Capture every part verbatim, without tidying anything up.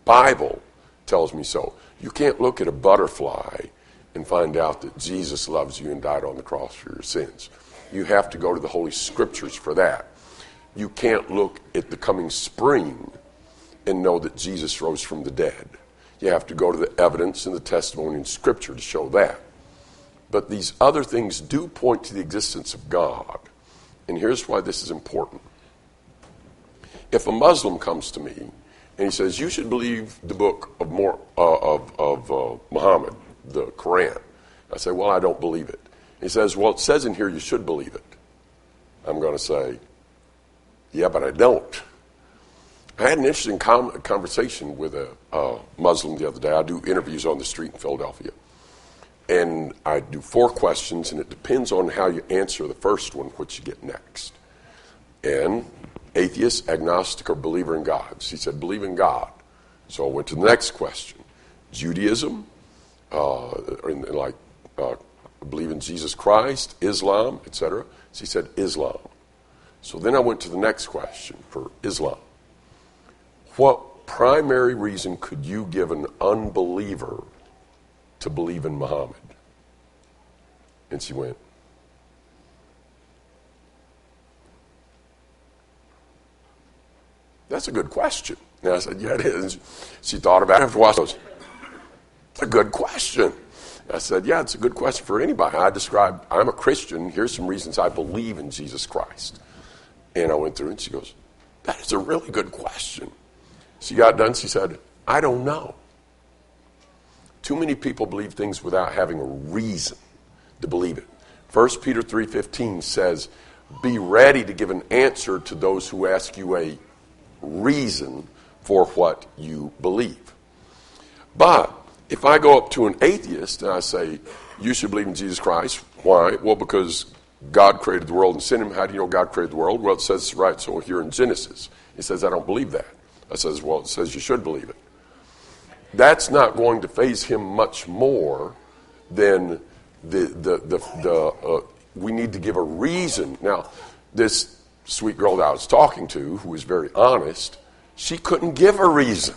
Bible tells me so. You can't look at a butterfly and find out that Jesus loves you and died on the cross for your sins. You have to go to the Holy Scriptures for that. You can't look at the coming spring and know that Jesus rose from the dead. You have to go to the evidence and the testimony in Scripture to show that. But these other things do point to the existence of God. And here's why this is important. If a Muslim comes to me and he says, you should believe the book of, more, uh, of, of uh, Muhammad, the Quran. I say, well, I don't believe it. He says, well, it says in here you should believe it. I'm going to say, yeah, but I don't. I had an interesting com- conversation with a uh, Muslim the other day. I do interviews on the street in Philadelphia. And I do four questions, and it depends on how you answer the first one, which you get next. And atheist, agnostic, or believer in God. She said, believe in God. So I went to the next question. Judaism, uh, and, and like uh, believe in Jesus Christ, Islam, et cetera. She said Islam. So then I went to the next question for Islam. What primary reason could you give an unbeliever to believe in Muhammad? And she went, that's a good question. And I said, yeah, it is. She thought about it after a while. She goes, it's a good question. I said, yeah, it's a good question for anybody. I described, I'm a Christian. Here's some reasons I believe in Jesus Christ. And I went through and she goes, that is a really good question. She got done. She said, I don't know. Too many people believe things without having a reason to believe it. First Peter three fifteen says, be ready to give an answer to those who ask you a reason for what you believe. But if I go up to an atheist and I say, you should believe in Jesus Christ. Why? Well, because God created the world and sent him. How do you know God created the world? Well, it says right so here in Genesis. He says, I don't believe that. I says, well, it says you should believe it. That's not going to faze him much more than the, the, the, the uh, we need to give a reason. Now, this sweet girl that I was talking to, who was very honest, she couldn't give a reason.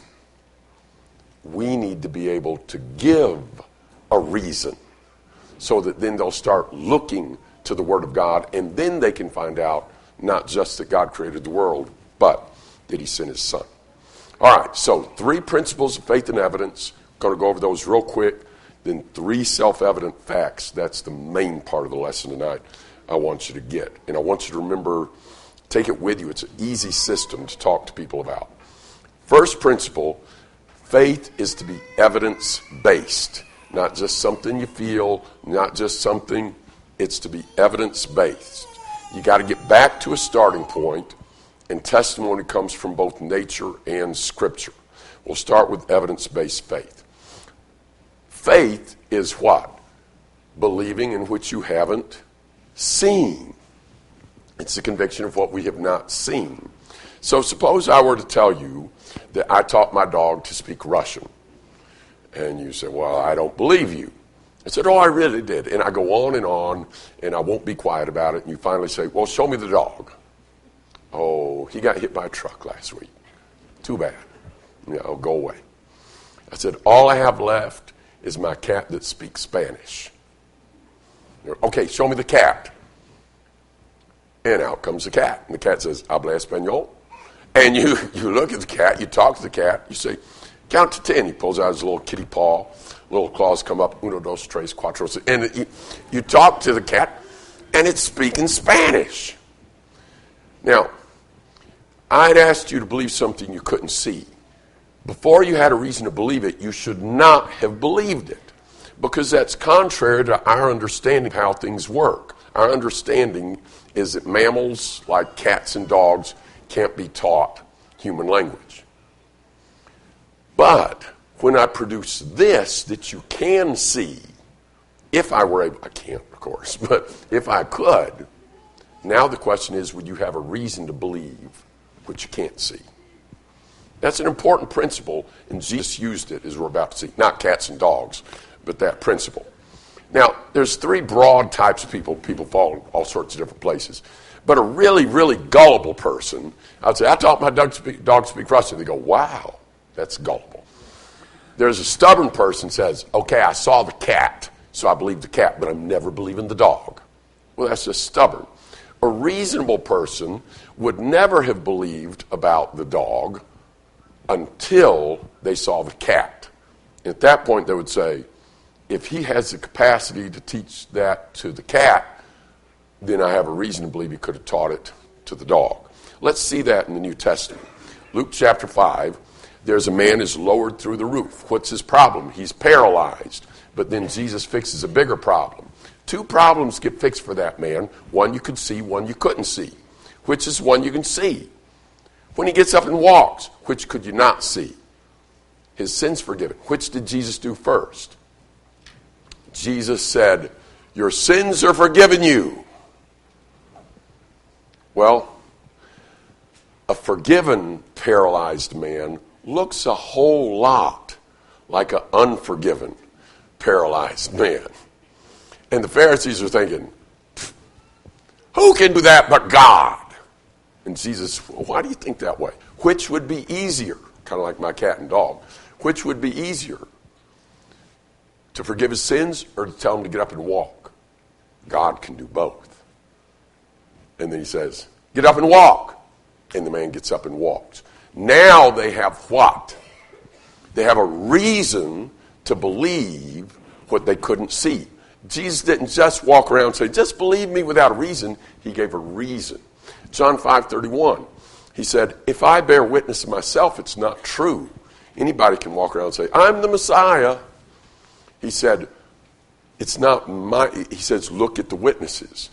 We need to be able to give a reason so that then they'll start looking to the Word of God, and then they can find out not just that God created the world, but that he sent his Son. All right, so three principles of faith and evidence. Going to go over those real quick. Then three self-evident facts. That's the main part of the lesson tonight I want you to get. And I want you to remember, take it with you. It's an easy system to talk to people about. First principle, faith is to be evidence-based. Not just something you feel, not just something, it's to be evidence-based. You got to get back to a starting point, and testimony comes from both nature and Scripture. We'll start with evidence-based faith. Faith is what? Believing in which you haven't seen. It's the conviction of what we have not seen. So suppose I were to tell you that I taught my dog to speak Russian. And you say, well, I don't believe you. I said, oh, I really did. And I go on and on, and I won't be quiet about it. And you finally say, well, show me the dog. Oh, he got hit by a truck last week. Too bad. Yeah, I'll go away. I said, all I have left is my cat that speaks Spanish. Okay, show me the cat. And out comes the cat. And the cat says, habla español. And you, you look at the cat, you talk to the cat, you say, count to ten. He pulls out his little kitty paw. Little claws come up, uno, dos, tres, cuatro. And you, you talk to the cat, and it's speaking Spanish. Now, I'd asked you to believe something you couldn't see. Before you had a reason to believe it, you should not have believed it, because that's contrary to our understanding of how things work. Our understanding is that mammals, like cats and dogs, can't be taught human language. But when I produce this that you can see, if I were able, I can't, of course, but if I could, now the question is, would you have a reason to believe what you can't see? That's an important principle, and Jesus used it, as we're about to see. Not cats and dogs, but that principle. Now, there's three broad types of people. People fall in all sorts of different places. But a really, really gullible person, I'd say, I taught my dog to speak, dog to speak Russian. They go, wow, That's gullible. There's a stubborn person says, okay, I saw the cat, so I believe the cat, but I'm never believing the dog. Well, that's just stubborn. A reasonable person would never have believed about the dog until they saw the cat. At that point, they would say, if he has the capacity to teach that to the cat, then I have a reason to believe he could have taught it to the dog. Let's see that in the New Testament. Luke chapter five, there's a man who's lowered through the roof. What's his problem? He's paralyzed. But then Jesus fixes a bigger problem. Two problems get fixed for that man. One you could see, one you couldn't see. Which is one you can see? When he gets up and walks, which could you not see? His sins forgiven. Which did Jesus do first? Jesus said, your sins are forgiven you. Well, a forgiven paralyzed man looks a whole lot like an unforgiven paralyzed man. And the Pharisees are thinking, who can do that but God? And Jesus, well, why do you think that way? Which would be easier? Kind of like my cat and dog. Which would be easier? To forgive his sins or to tell him to get up and walk? God can do both. And then he says, get up and walk. And the man gets up and walks. Now they have what? They have a reason to believe what they couldn't see. Jesus didn't just walk around and say, just believe me without a reason. He gave a reason. John five thirty-one, he said, if I bear witness of myself, it's not true. Anybody can walk around and say, I'm the Messiah. He said, it's not my, he says, look at the witnesses.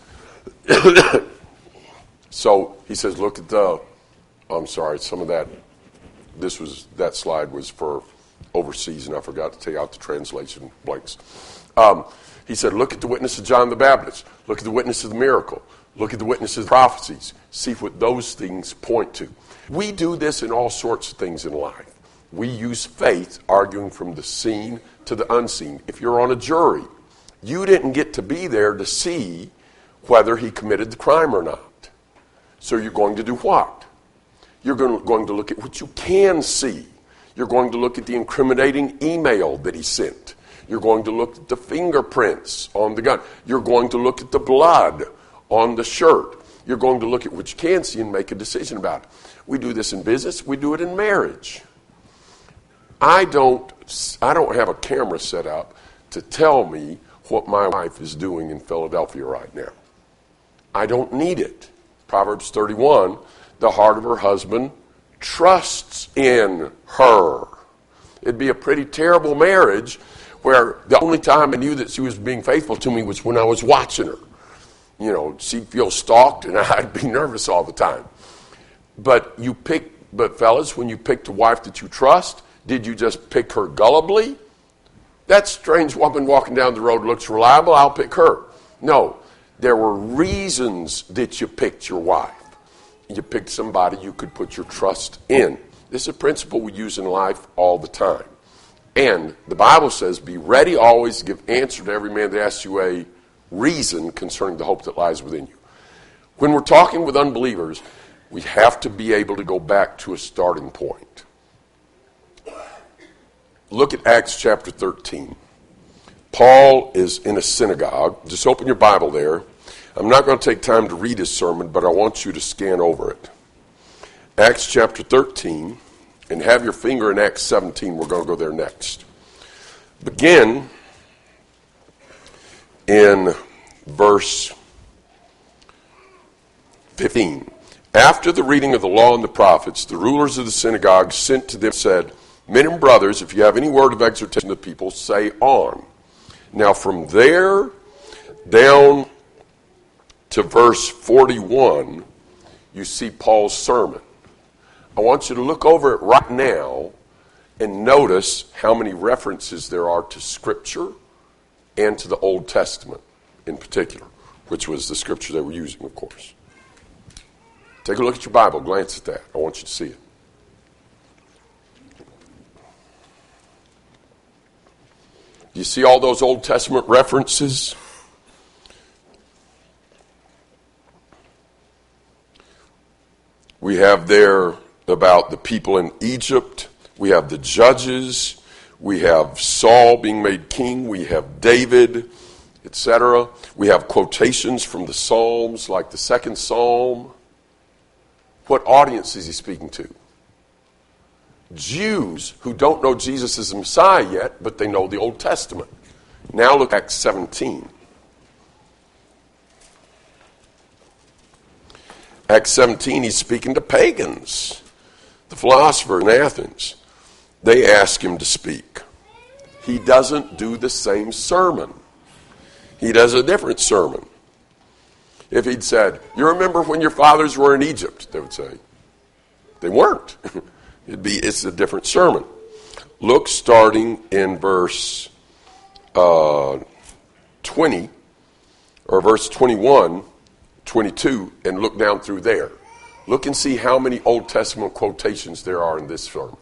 So he says, look at the, I'm sorry, some of that, this was, that slide was for overseas, and I forgot to take out the translation blanks. Um, he said, look at the witness of John the Baptist. Look at the witness of the miracle. Look at the witness of the prophecies. See what those things point to. We do this in all sorts of things in life. We use faith, arguing from the seen to the unseen. If you're on a jury, you didn't get to be there to see whether he committed the crime or not. So you're going to do what? You're going to, going to look at what you can see. You're going to look at the incriminating email that he sent. You're going to look at the fingerprints on the gun. You're going to look at the blood on the shirt. You're going to look at what you can see and make a decision about it. We do this in business. We do it in marriage. I don't, I don't have a camera set up to tell me what my wife is doing in Philadelphia right now. I don't need it. Proverbs thirty-one, the heart of her husband trusts in her. It'd be a pretty terrible marriage where the only time I knew that she was being faithful to me was when I was watching her. You know, she'd feel stalked and I'd be nervous all the time. But you pick, but fellas, when you picked a wife that you trust, did you just pick her gullibly? That strange woman walking down the road looks reliable, I'll pick her. No, there were reasons that you picked your wife. You picked somebody you could put your trust in. This is a principle we use in life all the time. And the Bible says, be ready always to give answer to every man that asks you a reason concerning the hope that lies within you. When we're talking with unbelievers, we have to be able to go back to a starting point. Look at Acts chapter thirteen. Paul is in a synagogue. Just open your Bible there. I'm not going to take time to read his sermon, but I want you to scan over it. Acts chapter thirteen, and have your finger in Acts seventeen. We're going to go there next. Begin in verse fifteen. After the reading of the law and the prophets, the rulers of the synagogue sent to them and said, men and brothers, if you have any word of exhortation to the people, say on. Now from there down to verse forty-one, you see Paul's sermon. I want you to look over it right now and notice how many references there are to Scripture and to the Old Testament in particular, which was the Scripture they were using, of course. Take a look at your Bible. Glance at that. I want you to see it. Do you see all those Old Testament references? We have there about the people in Egypt we have the judges, we have Saul being made king, we have David, et cetera. We have quotations from the Psalms, like the second Psalm. What audience is he speaking to? Jews who don't know Jesus as the Messiah yet, but they know the Old Testament. Now look at Acts seventeen. Acts seventeen, he's speaking to pagans, the philosophers in Athens. They ask him to speak. He doesn't do the same sermon. He does a different sermon. If he'd said, you remember when your fathers were in Egypt, they would say. They weren't. It'd be, it's a different sermon. Look starting in verse uh, twenty, or verse twenty-one, twenty-two, and look down through there. Look and see how many Old Testament quotations there are in this sermon.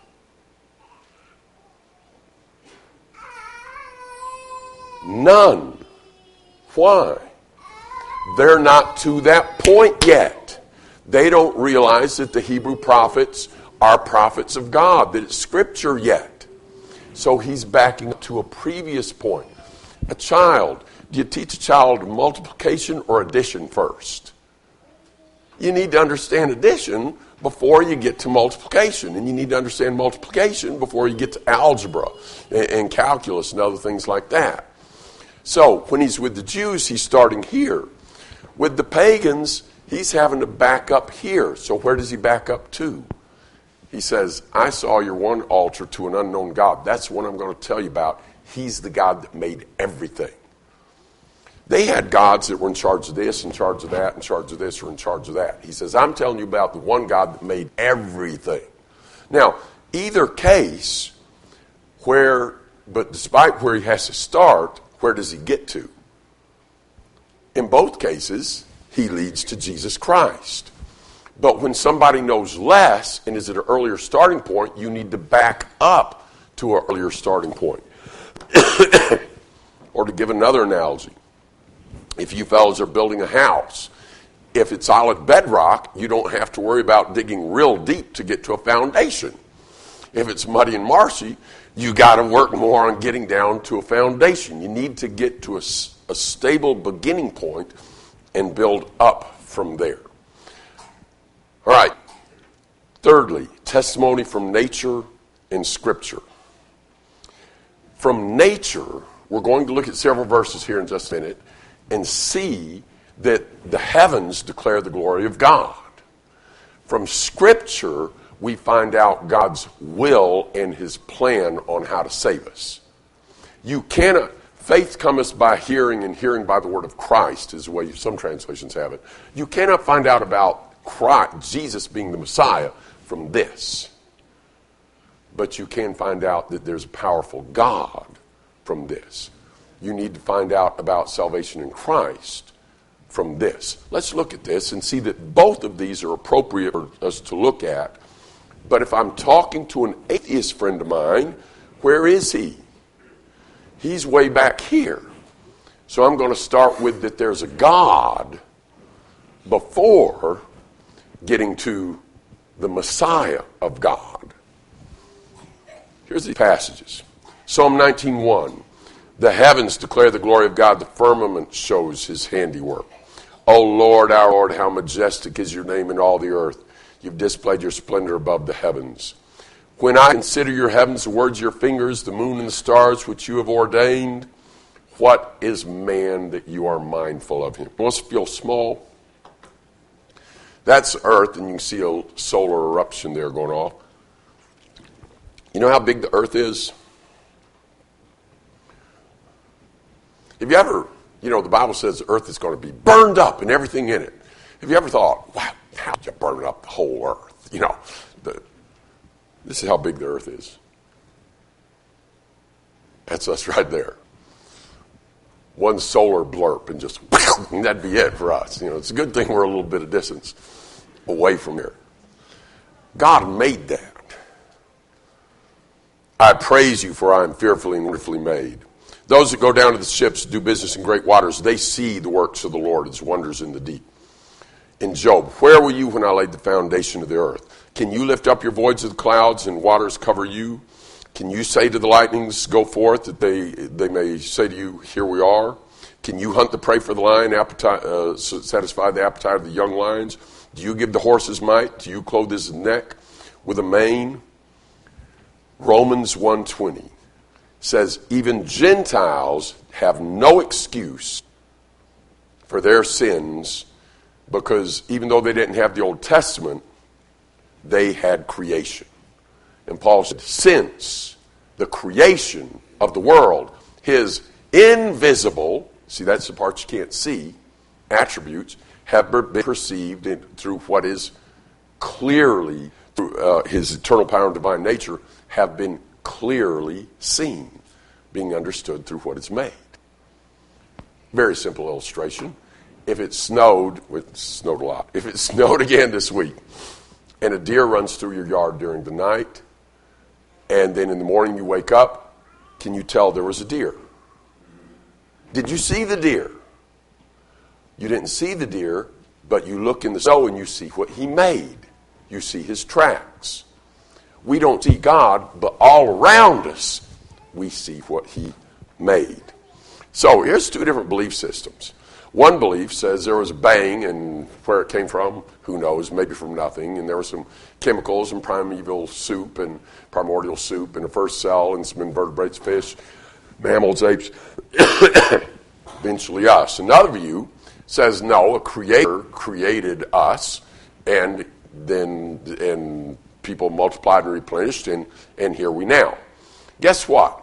None. Why? They're not to that point yet. They don't realize that the Hebrew prophets are prophets of God, that it's Scripture yet. So he's backing up to a previous point. A child, do you teach a child multiplication or addition first? You need to understand addition before you get to multiplication, and you need to understand multiplication before you get to algebra and, and calculus and other things like that. So when he's with the Jews, he's starting here. With the pagans, he's having to back up here. So where does he back up to? He says, I saw your one altar to an unknown God. That's what I'm going to tell you about. He's the God that made everything. They had gods that were in charge of this, in charge of that, in charge of this, or in charge of that. He says, I'm telling you about the one God that made everything. Now, either case, where, but despite where he has to start, where does he get to? In both cases, he leads to Jesus Christ. But when somebody knows less and is at an earlier starting point, you need to back up to an earlier starting point. Or to give another analogy, if you fellas are building a house, if it's solid bedrock, you don't have to worry about digging real deep to get to a foundation. If it's muddy and marshy, you got to work more on getting down to a foundation. You need to get to a, a stable beginning point and build up from there. All right. Thirdly, testimony from nature and Scripture. From nature, we're going to look at several verses here in just a minute and see that the heavens declare the glory of God. From Scripture, we find out God's will and his plan on how to save us. You cannot, faith cometh by hearing, and hearing by the word of Christ is the way some translations have it. You cannot find out about Christ, Jesus being the Messiah, from this. But you can find out that there's a powerful God from this. You need to find out about salvation in Christ from this. Let's look at this and see that both of these are appropriate for us to look at. But if I'm talking to an atheist friend of mine, where is he? He's way back here. So I'm going to start with that there's a God before getting to the Messiah of God. Here's the passages. Psalm nineteen one. The heavens declare the glory of God. The firmament shows his handiwork. O Lord, our Lord, how majestic is your name in all the earth. You've displayed your splendor above the heavens. When I consider your heavens, the words of your fingers, the moon and the stars which you have ordained, what is man that you are mindful of him? Let's feel small. That's Earth, and you can see a solar eruption there going off. You know how big the Earth is? Have you ever, you know, the Bible says the Earth is going to be burned up and everything in it. Have you ever thought, wow, how'd you burn up the whole Earth? You know, the, this is how big the Earth is. That's us right there. One solar blurb and just, and that'd be it for us. You know, it's a good thing we're a little bit of distance away from here. God made that. I praise you, for I am fearfully and wonderfully made. Those that go down to the ships, do business in great waters, they see the works of the Lord, his wonders in the deep. In Job, where were you when I laid the foundation of the earth? Can you lift up your voice to the clouds and waters cover you? Can you say to the lightnings, go forth, that they they may say to you, here we are? Can you hunt the prey for the lion, appetite, uh, satisfy the appetite of the young lions? Do you give the horse his might? Do you clothe his neck with a mane? Romans one twenty says, even Gentiles have no excuse for their sins, because even though they didn't have the Old Testament, they had creation. And Paul said, since the creation of the world, his invisible, see that's the part you can't see, attributes, have been perceived in, through what is clearly, through uh, his eternal power and divine nature, have been clearly seen, being understood through what is made. Very simple illustration. If it snowed, it snowed a lot, if it snowed again this week, and a deer runs through your yard during the night, and then in the morning you wake up, can you tell there was a deer? Did you see the deer? You didn't see the deer, but you look in the snow and you see what he made. You see his tracks. We don't see God, but all around us, we see what he made. So here's two different belief systems. One belief says there was a bang, and where it came from, who knows, maybe from nothing, and there were some chemicals and primeval soup and primordial soup and a first cell and some invertebrates, fish, mammals, apes, eventually us. Another view says no, a creator created us, and then and people multiplied and replenished, and, and here we now. Guess what?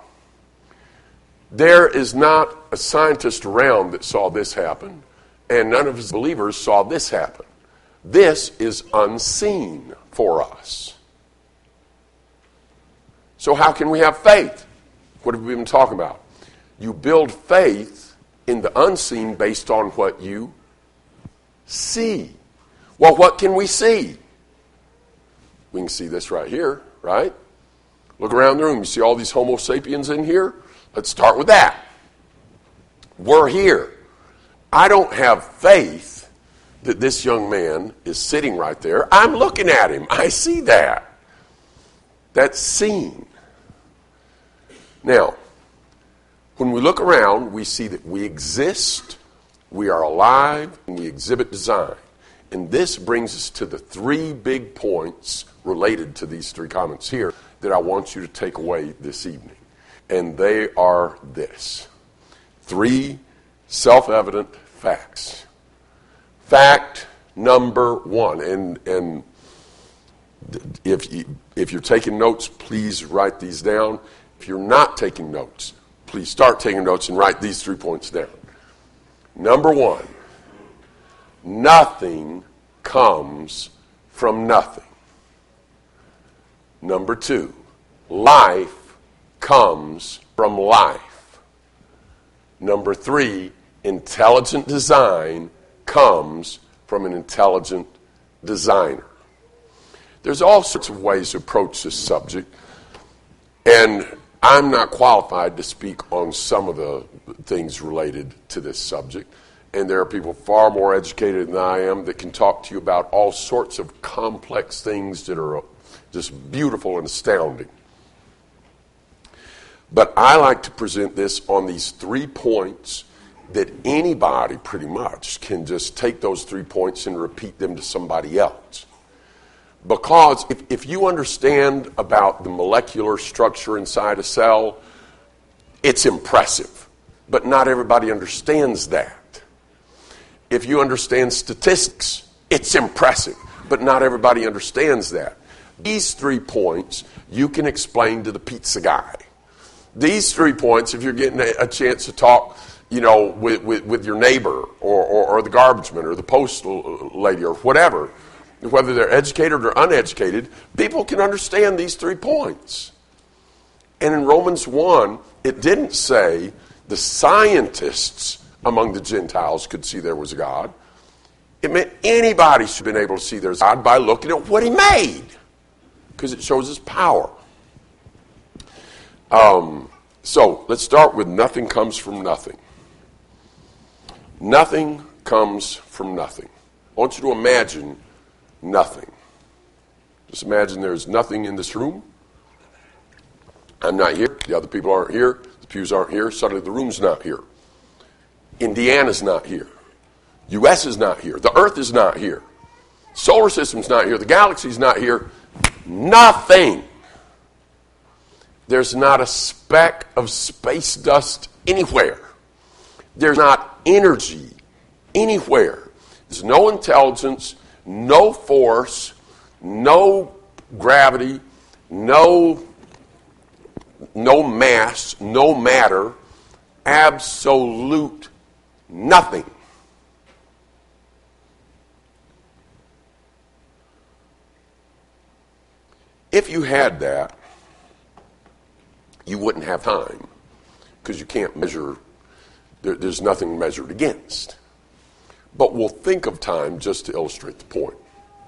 There is not a scientist around that saw this happen, and none of his believers saw this happen. This is unseen for us. So how can we have faith? What have we been talking about? You build faith in the unseen based on what you see. Well, what can we see? We can see this right here, right? Look around the room. You see all these Homo sapiens in here? Let's start with that. We're here. I don't have faith that this young man is sitting right there. I'm looking at him. I see that. That's seen. Now, when we look around, we see that we exist, we are alive, and we exhibit design. And this brings us to the three big points related to these three comments here that I want you to take away this evening. And they are this. Three self-evident facts. Fact number one, and and if you, if you're taking notes, please write these down. If you're not taking notes, please start taking notes and write these three points down. Number one, nothing comes from nothing. Number two, life comes from life. Number three, intelligent design comes from an intelligent designer. There's all sorts of ways to approach this subject, and I'm not qualified to speak on some of the things related to this subject, and there are people far more educated than I am that can talk to you about all sorts of complex things that are just beautiful and astounding. But I like to present this on these three points that anybody pretty much can just take those three points and repeat them to somebody else. Because if, if you understand about the molecular structure inside a cell, it's impressive. But not everybody understands that. If you understand statistics, it's impressive. But not everybody understands that. These three points you can explain to the pizza guy. These three points, if you're getting a, a chance to talk, you know, with, with, with your neighbor or, or, or the garbage man or the postal lady or whatever, whether they're educated or uneducated, people can understand these three points. And in Romans one, it didn't say the scientists among the Gentiles could see there was a God. It meant anybody should have been able to see there's God by looking at what he made, because it shows his power. Um, so let's start with nothing comes from nothing. Nothing comes from nothing. I want you to imagine nothing. Just imagine there's nothing in this room. I'm not here. The other people aren't here. The pews aren't here. Suddenly the room's not here. Indiana's not here. U S is not here. The earth is not here. Solar system's not here. The galaxy's not here. Nothing. There's not a speck of space dust anywhere. There's not energy anywhere. There's no intelligence, no force, no gravity, no, no mass, no matter, absolute nothing. If you had that, you wouldn't have time because you can't measure, there, there's nothing measured against. But we'll think of time just to illustrate the point.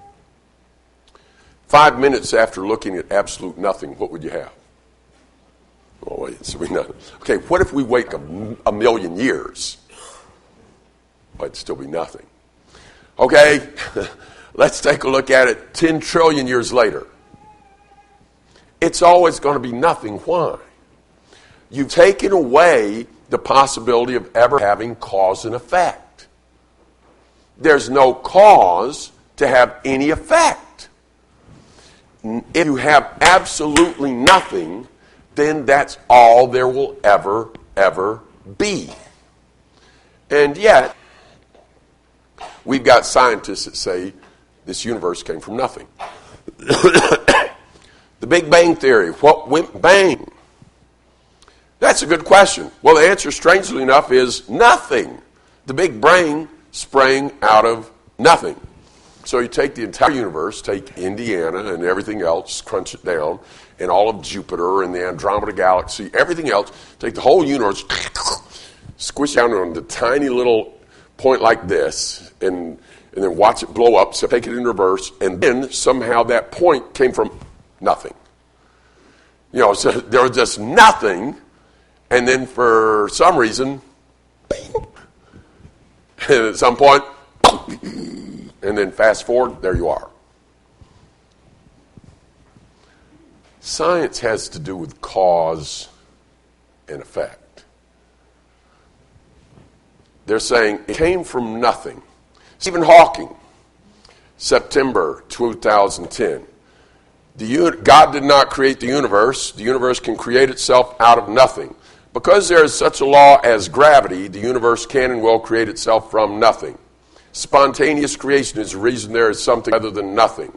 Five minutes after looking at absolute nothing, what would you have? Oh, wait, so we know. Okay, what if we wait a, a million years? Well, it'd still be nothing. Okay, let's take a look at it ten trillion years later. It's always going to be nothing. Why? You've taken away the possibility of ever having cause and effect. There's no cause to have any effect. If you have absolutely nothing, then that's all there will ever, ever be. And yet, we've got scientists that say this universe came from nothing. The Big Bang Theory, what went bang? That's a good question. Well, the answer, strangely enough, is nothing. The Big Bang sprang out of nothing. So you take the entire universe, take Indiana and everything else, crunch it down, and all of Jupiter and the Andromeda Galaxy, everything else, take the whole universe, squish down on the tiny little point like this, and, and then watch it blow up, so take it in reverse, and then somehow that point came from nothing. You know, so there was just nothing, and then for some reason, bang, and at some point, and then fast forward, there you are. Science has to do with cause and effect. They're saying it came from nothing. Stephen Hawking, September two thousand ten. The, God did not create the universe. The universe can create itself out of nothing. Because there is such a law as gravity, the universe can and will create itself from nothing. Spontaneous creation is the reason there is something other than nothing.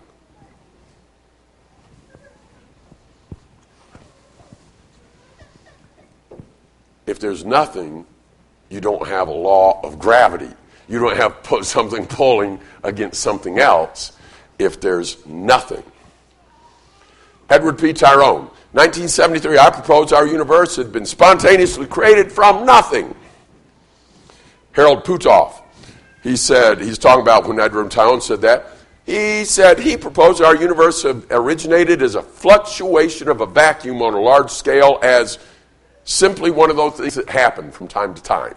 If there's nothing, you don't have a law of gravity. You don't have something pulling against something else if there's nothing. Edward P. Tyrone, nineteen seventy-three, I proposed our universe had been spontaneously created from nothing. Harold Putoff, he said, he's talking about when Edward Tyrone said that, he said he proposed our universe originated as a fluctuation of a vacuum on a large scale as simply one of those things that happen from time to time.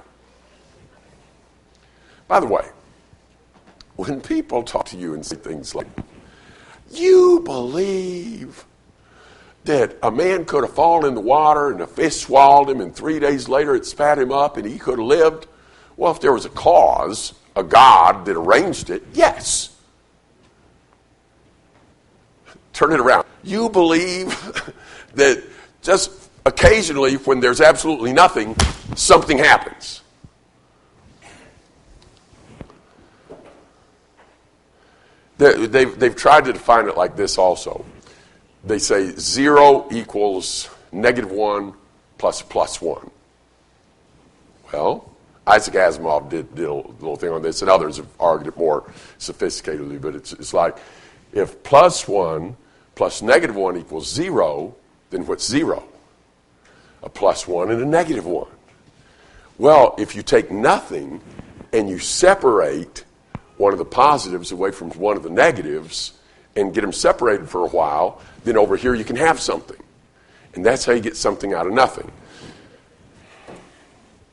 By the way, when people talk to you and say things like, you believe that a man could have fallen in the water and a fish swallowed him and three days later it spat him up and he could have lived? Well, if there was a cause, a God that arranged it, yes. Turn it around. You believe that just occasionally when there's absolutely nothing, something happens. They, they've, they've tried to define it like this also. They say zero equals negative one plus plus one. Well, Isaac Asimov did, did a little thing on this, and others have argued it more sophisticatedly, but it's, it's like if plus one plus negative one equals zero, then what's zero? A plus one and a negative one. Well, if you take nothing and you separate one of the positives away from one of the negatives and get them separated for a while, then over here you can have something. And that's how you get something out of nothing.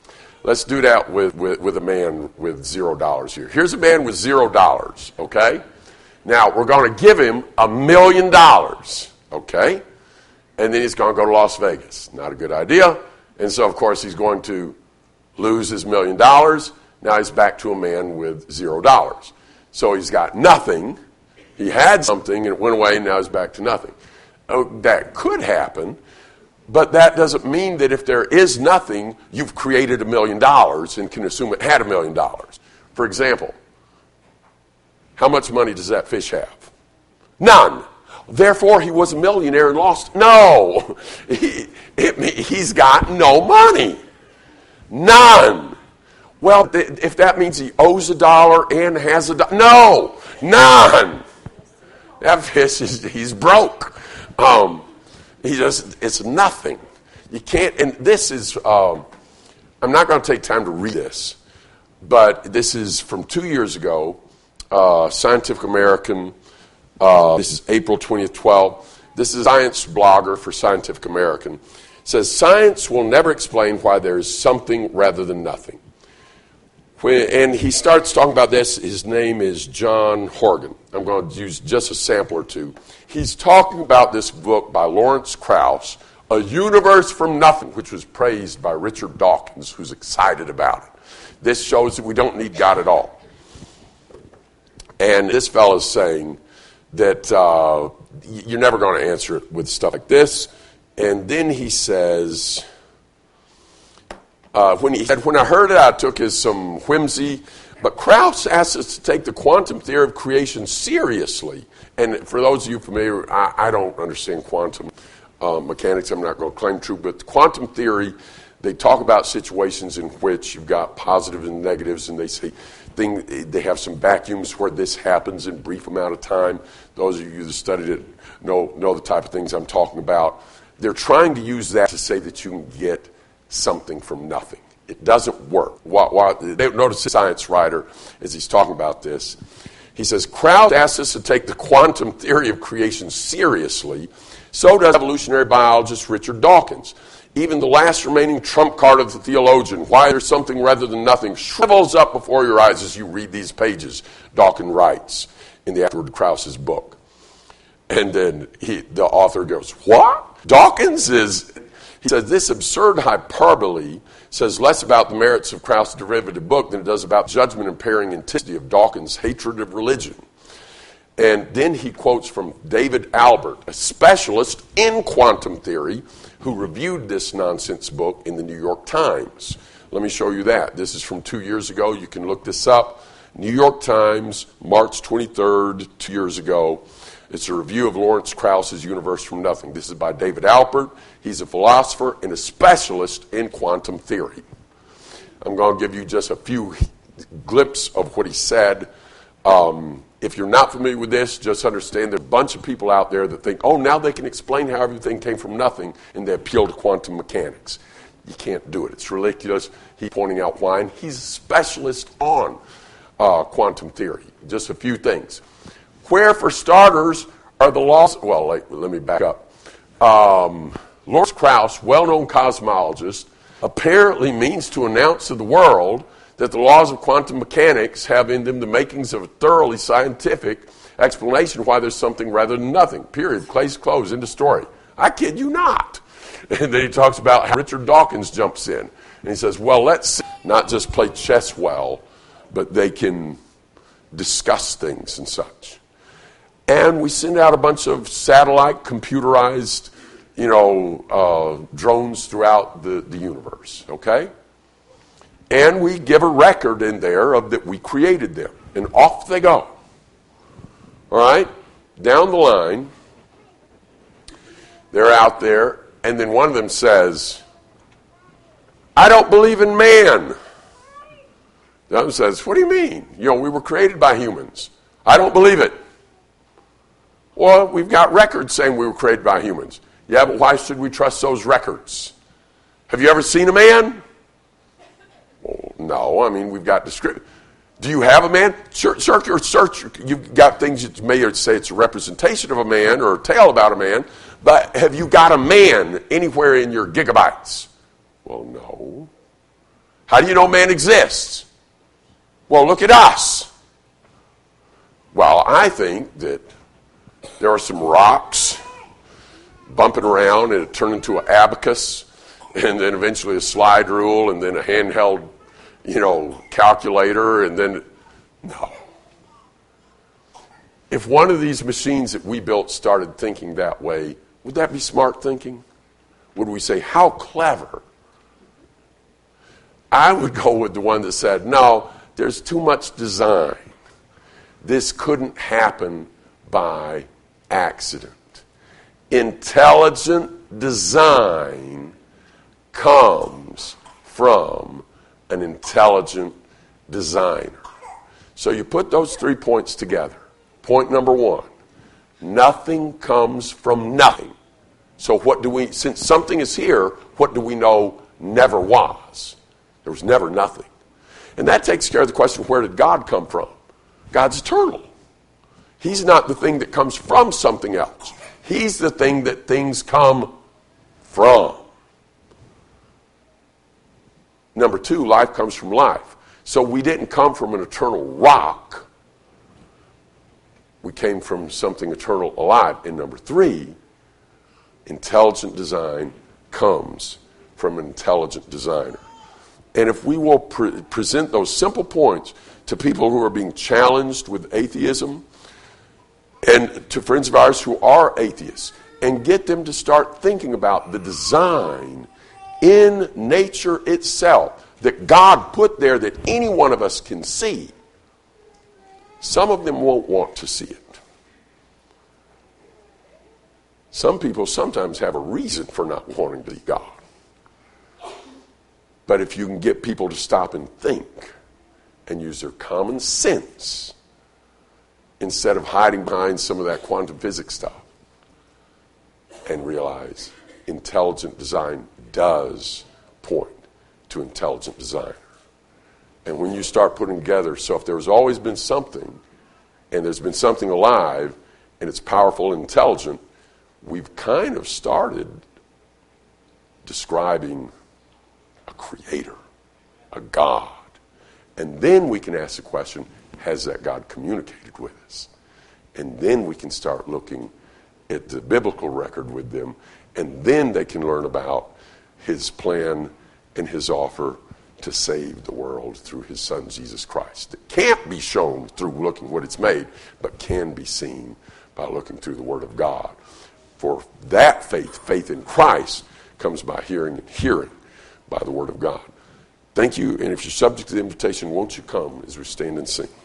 let's do that with, with, with a man with zero dollars here. Here's a man with zero dollars, okay? Now, we're going to give him a million dollars, okay? And then he's going to go to Las Vegas. Not a good idea. And so, of course, he's going to lose his million dollars. Now he's back to a man with zero dollars. So he's got nothing. He had something, and it went away, and now he's back to nothing. Oh, that could happen, but that doesn't mean that if there is nothing, you've created a million dollars and can assume it had a million dollars. For example, how much money does that fish have? None. Therefore, he was a millionaire and lost. No, he, it, he's got no money. None. Well, if that means he owes a dollar and has a dollar, no, none. That fish is, he's broke. Um, he just, it's nothing. You can't, and this is, um, I'm not going to take time to read this, but this is from two years ago, uh, Scientific American. Uh, this is April twentieth, twelve. This is a science blogger for Scientific American. It says, science will never explain why there is something rather than nothing. When, and he starts talking about this. His name is John Horgan. I'm going to use just a sample or two. He's talking about this book by Lawrence Krauss, A Universe from Nothing, which was praised by Richard Dawkins, who's excited about it. This shows that we don't need God at all. And this fellow's saying that uh, you're never going to answer it with stuff like this. And then he says, uh, when he said, when I heard it, I took it as some whimsy. But Krauss asks us to take the quantum theory of creation seriously. And for those of you familiar, I, I don't understand quantum uh, mechanics. I'm not going to claim true. But quantum theory, they talk about situations in which you've got positives and negatives, and they say thing, they have some vacuums where this happens in a brief amount of time. Those of you that studied it know, know the type of things I'm talking about. They're trying to use that to say that you can get something from nothing. It doesn't work. Why, why, they notice the science writer, as he's talking about this, he says, Krauss asks us to take the quantum theory of creation seriously. So does evolutionary biologist Richard Dawkins. Even the last remaining trump card of the theologian, why there's something rather than nothing, shrivels up before your eyes as you read these pages, Dawkins writes in the Edward Krauss's book. And then he, the author goes, what? Dawkins is, he says, this absurd hyperbole says less about the merits of Krauss' derivative book than it does about judgment-impairing intensity of Dawkins' hatred of religion. And then he quotes from David Albert, a specialist in quantum theory, who reviewed this nonsense book in the New York Times. Let me show you that. This is from two years ago. You can look this up. New York Times, March twenty-third, two years ago. It's a review of Lawrence Krauss's Universe from Nothing. This is by David Albert. He's a philosopher and a specialist in quantum theory. I'm going to give you just a few glimpses of what he said. Um, if you're not familiar with this, just understand there's a bunch of people out there that think, oh, now they can explain how everything came from nothing, and they appeal to quantum mechanics. You can't do it. It's ridiculous. He's pointing out why, and he's a specialist on uh, quantum theory. Just a few things. Where, for starters, are the laws? Well, let, let me back up. Um, Lawrence Krauss, well-known cosmologist, apparently means to announce to the world that the laws of quantum mechanics have in them the makings of a thoroughly scientific explanation why there's something rather than nothing. Period. Case closed. End of story. I kid you not. And then he talks about how Richard Dawkins jumps in. And he says, well, let's not just play chess well, but they can discuss things and such. And we send out a bunch of satellite, computerized, you know, uh, drones throughout the, the universe, okay? And we give a record in there of that we created them. And off they go. All right? Down the line, they're out there, and then one of them says, I don't believe in man. The other says, what do you mean? You know, we were created by humans. I don't believe it. Well, we've got records saying we were created by humans. Yeah, but why should we trust those records? Have you ever seen a man? Well, no, I mean, we've got description. Do you have a man? Search, search, search. You've got things that may say it's a representation of a man or a tale about a man, but have you got a man anywhere in your gigabytes? Well, no. How do you know man exists? Well, look at us. Well, I think that there are some rocks bumping around and it turned into an abacus and then eventually a slide rule and then a handheld, you know, calculator and then, no. If one of these machines that we built started thinking that way, would that be smart thinking? Would we say, how clever? I would go with the one that said, no, there's too much design. This couldn't happen by accident. Intelligent design comes from an intelligent designer. So you put those three points together. Point number one, nothing comes from nothing. So what do we, since something is here, what do we know never was? There was never nothing. And that takes care of the question, where did God come from? God's eternal. He's not the thing that comes from something else. He's the thing that things come from. Number two, life comes from life. So we didn't come from an eternal rock. We came from something eternal alive. And number three, intelligent design comes from an intelligent designer. And if we will pre- present those simple points to people who are being challenged with atheism and to friends of ours who are atheists and get them to start thinking about the design in nature itself that God put there that any one of us can see, some of them won't want to see it. Some people sometimes have a reason for not wanting to see God. But if you can get people to stop and think and use their common sense instead of hiding behind some of that quantum physics stuff and realize intelligent design does point to intelligent design. And when you start putting together, so if there's always been something and there's been something alive and it's powerful and intelligent, we've kind of started describing a creator, a God. And then we can ask the question, has that God communicated with us? And then we can start looking at the biblical record with them, and then they can learn about his plan and his offer to save the world through his son, Jesus Christ. It can't be shown through looking what it's made, but can be seen by looking through the Word of God. For that faith, faith in Christ, comes by hearing and hearing by the Word of God. Thank you, and if you're subject to the invitation, won't you come as we stand and sing?